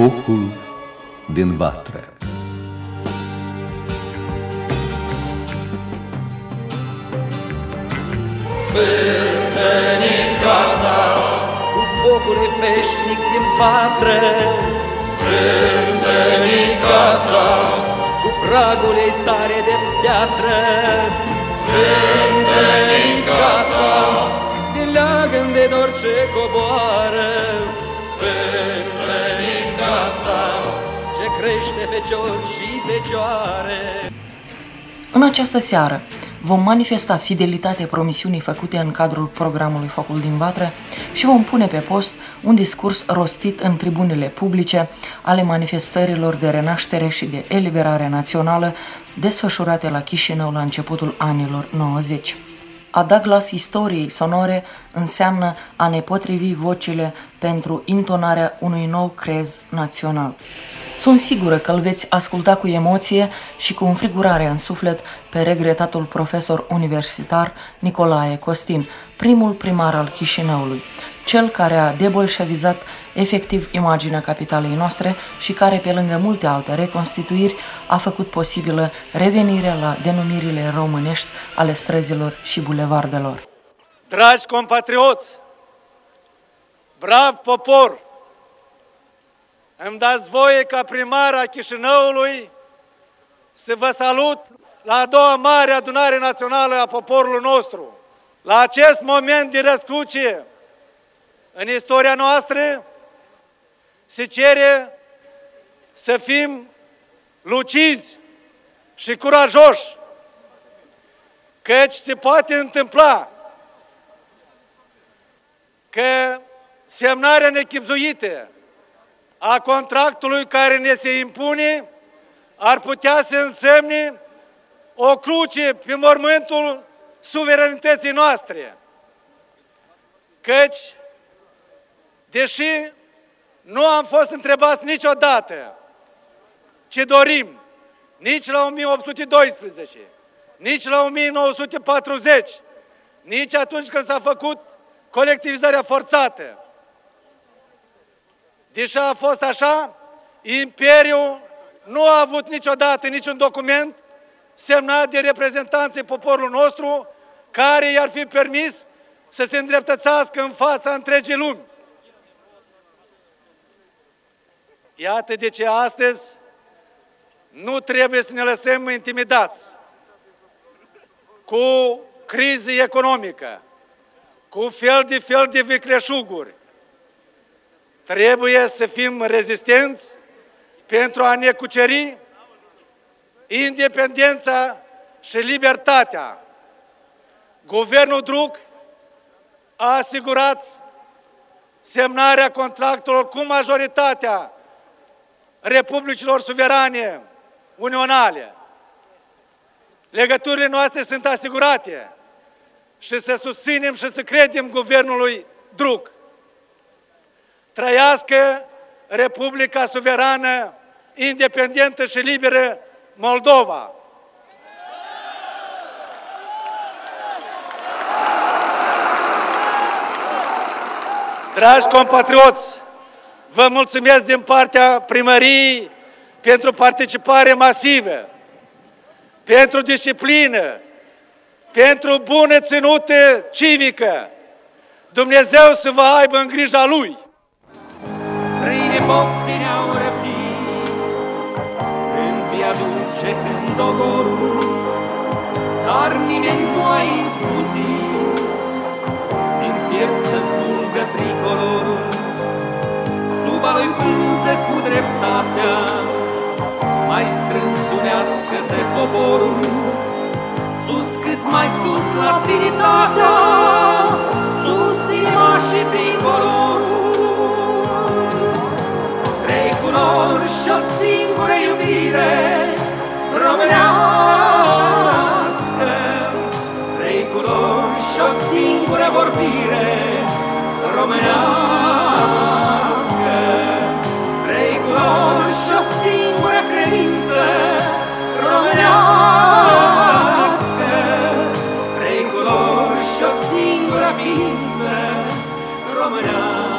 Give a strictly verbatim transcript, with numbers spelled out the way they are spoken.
focul din vatră. Sfântă-ne casa cu focul veșnic din vatră, Sfântă-ne casa cu pragul ei tare de piatră, Sfântă-ne casa din leagăn de dor ce coboară, Sfântă-ne casa ce crește fecior și fecioare. În această seară vom manifesta fidelitate promisiunii făcute în cadrul programului Focul din Vatră și vom pune pe post un discurs rostit în tribunele publice ale manifestărilor de renaștere și de eliberare națională desfășurate la Chișinău la începutul anilor nouăzeci. A da glas istoriei sonore înseamnă a ne potrivi vocile pentru intonarea unui nou crez național. Sunt sigură că îl veți asculta cu emoție și cu înfrigurare în suflet pe regretatul profesor universitar Nicolae Costin, primul primar al Chișinăului, cel care a debolșevizat efectiv imaginea capitalei noastre și care, pe lângă multe alte reconstituiri, a făcut posibilă revenirea la denumirile românești ale străzilor și bulevardelor. Dragi compatrioți, brav popor! Îmi dați voie ca primar a Chișinăului să vă salut la a doua mare adunare națională a poporului nostru. La acest moment de răscruce în istoria noastră se cere să fim lucizi și curajoși, căci se poate întâmpla că semnarea nechibzuită a contractului care ne se impune ar putea să însemne o cruce pe mormântul suveranității noastre. Căci, deși nu am fost întrebați niciodată ce dorim, nici la o mie opt sute doisprezece, nici la o mie nouă sute patruzeci, nici atunci când s-a făcut colectivizarea forțată, deși a fost așa, Imperiul nu a avut niciodată niciun document semnat de reprezentanții poporului nostru care i-ar fi permis să se îndreptățească în fața întregii lumi. Iată de ce astăzi nu trebuie să ne lăsăm intimidați cu criză economică, cu fel de fel de vicleșuguri. Trebuie să fim rezistenți pentru a ne cuceri independența și libertatea. Guvernul Druc a asigurat semnarea contractelor cu majoritatea republicilor suverane unionale. Legăturile noastre sunt asigurate și să susținem și să credem guvernului Druc. Trăiască Republica Suverană, Independentă și Liberă Moldova! Dragi compatrioți, vă mulțumesc din partea primăriei pentru participare masivă, pentru disciplină, pentru bună ținută civică. Dumnezeu să vă aibă în grija Lui! Străine bofte ne-au răpit în viaduc și când ogorul, dar nimeni nu a izbutit din piept să smulgă tricolorul. Sub a lui pânză cu dreptatea mai strânțunească-se poporul, sus cât mai sus la dignitatea, sus inima și tricolorul. Trei culori și o singură iubire românească, trei culori și o singură vorbire românească, trei culori și o singură credință românească, trei culori și o singură ființă românească.